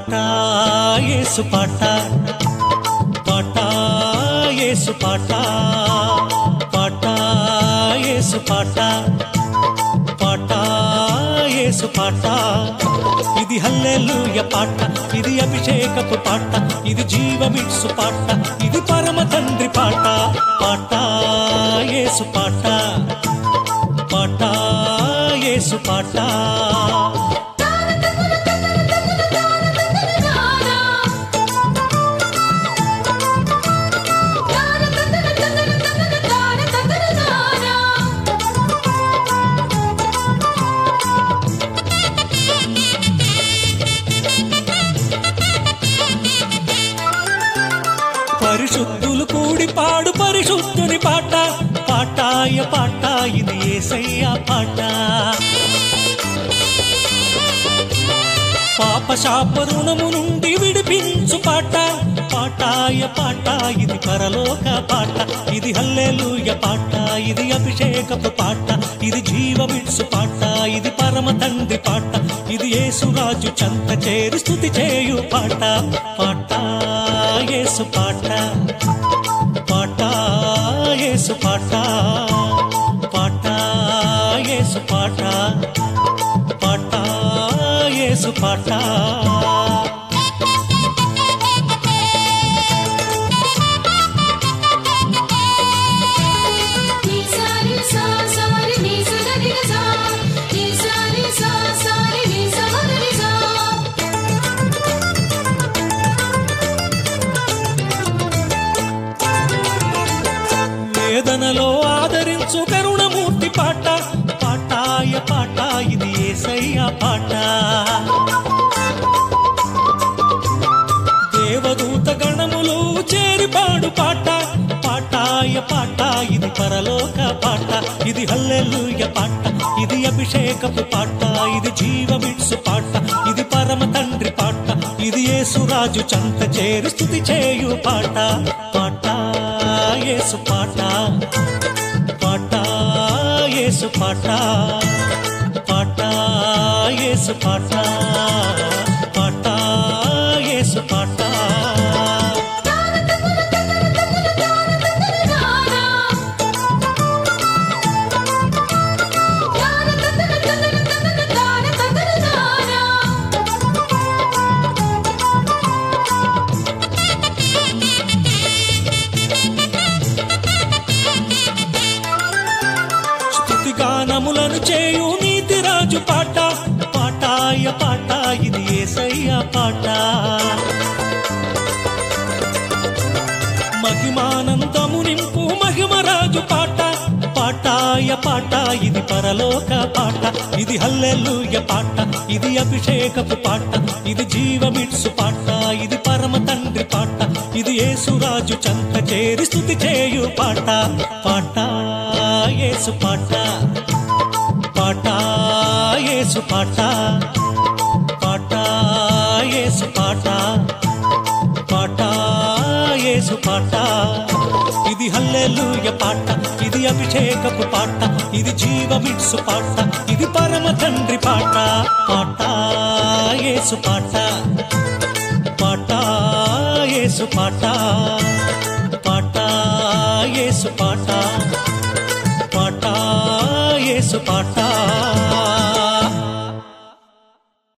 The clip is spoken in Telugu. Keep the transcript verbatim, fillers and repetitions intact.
పాట యేసు పాట పాట యేసు పాట పాట యేసు పాట పాట యేసు పాట ఇది హల్లెలూయా పాట ఇది అభిషేకపు పాట ఇది జీవమిట్సు పాట ఇది పరమ తండ్రి పాట పాట యేసు పాట పాట యేసు పాట పరిశుద్ధులు కూడి పాడు పరిశుద్ధుని పాట పాటాయ పాట ఇది యేసయ్య పాట పాప శాప రుణము నుండి విడిపించు పాట పాటాయ పాట ఇది పరలోక పాట ఇది హల్లెలూయా పాట ఇది అభిషేకపు పాట ఇది జీవమిట్సు పాట ఇది పరమ తండ్రి పాట ఇది యేసురాజు చెంత చేరి స్తుతి చేయు పాట పాట యేసు పాట పాట యేసు పాట పాట యేసు పాట పాట యేసు పాట వేదనలో ఆదరించు కరుణమూర్తి పాట పాటాయ పాట ఇది యేసయ్య పాట దేవదూత గణములు చేరి పాడు పాట పాటాయ పాట ఇది పరలోక పాట ఇది హల్లెలూయా పాట ఇది అభిషేకపు పాట ఇది జీవమిట్సు పాట ఇది పరమ తండ్రి పాట ఇది యేసురాజు చెంత చేరి స్తుతి చేయు పాట పాట యేసు పాట పాట యేసు పాట పాట యేసు పాట పాట యేసు పాట గానములను చేయు నీతి రాజు పాట పాటాయ పాట ఇది యేసయ్య పాట మహిమానందము నింపు మహిమరాజు పాట పాటాయ పాట ఇది పరలోక పాట ఇది హల్లెలూయా పాట ఇది అభిషేకపు పాట ఇది జీవమిట్సు పాట ఇది పరమ తండ్రి పాట ఇది యేసురాజు చెంత చేరి స్తుతి చేయు పాట పాట యేసు పాట పాట యేసు పాట పాట యేసు పాట పాట యేసు పాట ఇది హల్లెలూయా పాట ఇది అభిషేకపు పాట ఇది జీవమిట్సు పాట ఇది పరమ తండ్రి పాట పాట యేసు పాట పాట యేసు పాట పాట యేసు పాట పాట యేసు పాట